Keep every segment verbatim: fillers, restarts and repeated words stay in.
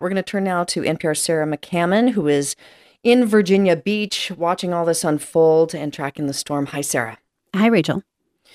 We're going to turn now to N P R's Sarah McCammon, who is in Virginia Beach, watching all this unfold and tracking the storm. Hi, Sarah. Hi, Rachel.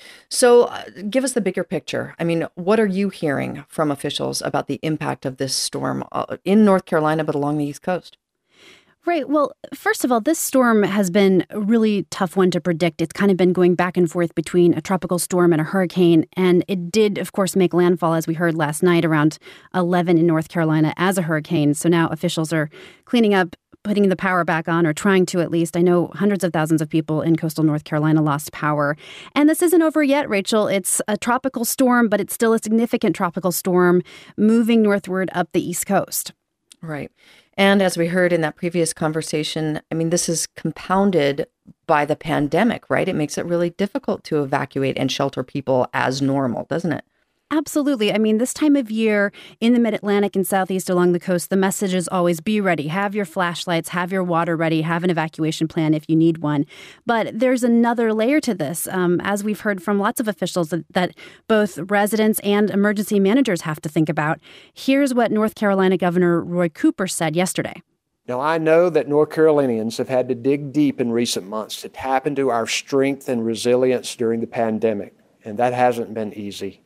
So uh, give us the bigger picture. I mean, what are you hearing from officials about the impact of this storm uh, in North Carolina, but along the East Coast? Right. Well, first of all, this storm has been a really tough one to predict. It's kind of been going back and forth between a tropical storm and a hurricane. And it did, of course, make landfall, as we heard last night, around eleven in North Carolina as a hurricane. So now officials are cleaning up, putting the power back on, or trying to at least. I know hundreds of thousands of people in coastal North Carolina lost power. And this isn't over yet, Rachel. It's a tropical storm, but it's still a significant tropical storm moving northward up the East Coast. Right. And as we heard in that previous conversation, I mean, this is compounded by the pandemic, right? It makes it really difficult to evacuate and shelter people as normal, doesn't it? Absolutely. I mean, this time of year in the mid-Atlantic and southeast along the coast, the message is always be ready. Have your flashlights, have your water ready, have an evacuation plan if you need one. But there's another layer to this. Um, as we've heard from lots of officials that, that both residents and emergency managers have to think about. Here's what North Carolina Governor Roy Cooper said yesterday. Now, I know that North Carolinians have had to dig deep in recent months to tap into our strength and resilience during the pandemic, and that hasn't been easy.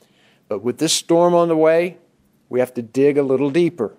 But with this storm on the way, we have to dig a little deeper.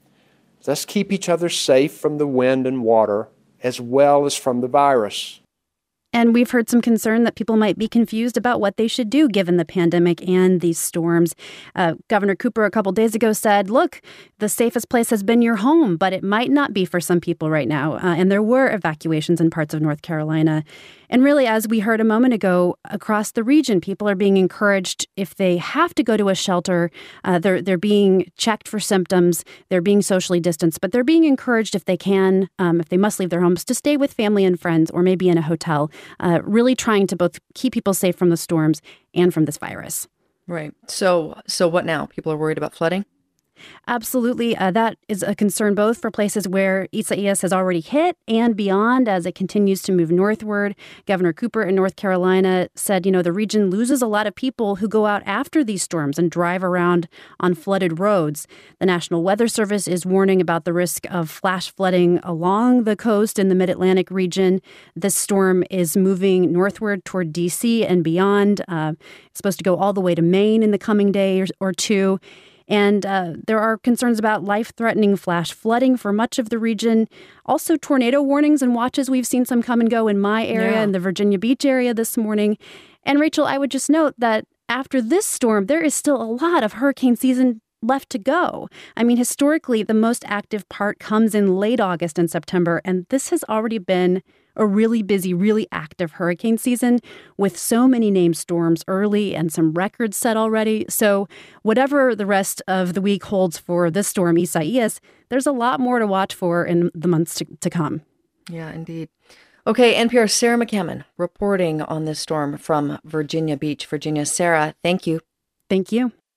Let's keep each other safe from the wind and water, as well as from the virus. And we've heard some concern that people might be confused about what they should do given the pandemic and these storms. Uh, Governor Cooper a couple days ago said, look, the safest place has been your home, but it might not be for some people right now. Uh, and there were evacuations in parts of North Carolina. And really, as we heard a moment ago, across the region, people are being encouraged, if they have to go to a shelter, uh, they're, they're being checked for symptoms, they're being socially distanced, but they're being encouraged, if they can, um, if they must leave their homes, to stay with family and friends or maybe in a hotel. Uh, really trying to both keep people safe from the storms and from this virus. Right. So so what now? People are worried about flooding? Absolutely. Uh, that is a concern both for places where Isaias has already hit and beyond as it continues to move northward. Governor Cooper in North Carolina said, you know, the region loses a lot of people who go out after these storms and drive around on flooded roads. The National Weather Service is warning about the risk of flash flooding along the coast in the mid-Atlantic region. This storm is moving northward toward D C and beyond. Uh, it's supposed to go all the way to Maine in the coming day or, or two. And uh, there are concerns about life-threatening flash flooding for much of the region. Also, tornado warnings and watches. We've seen some come and go in my area, yeah. in the Virginia Beach area this morning. And Rachel, I would just note that after this storm, there is still a lot of hurricane season left to go. I mean, historically, the most active part comes in late August and September, and this has already been a really busy, really active hurricane season with so many named storms early and some records set already. So whatever the rest of the week holds for this storm, Isaias, there's a lot more to watch for in the months to, to come. Yeah, indeed. Okay, N P R's Sarah McCammon reporting on this storm from Virginia Beach, Virginia. Sarah, thank you. Thank you.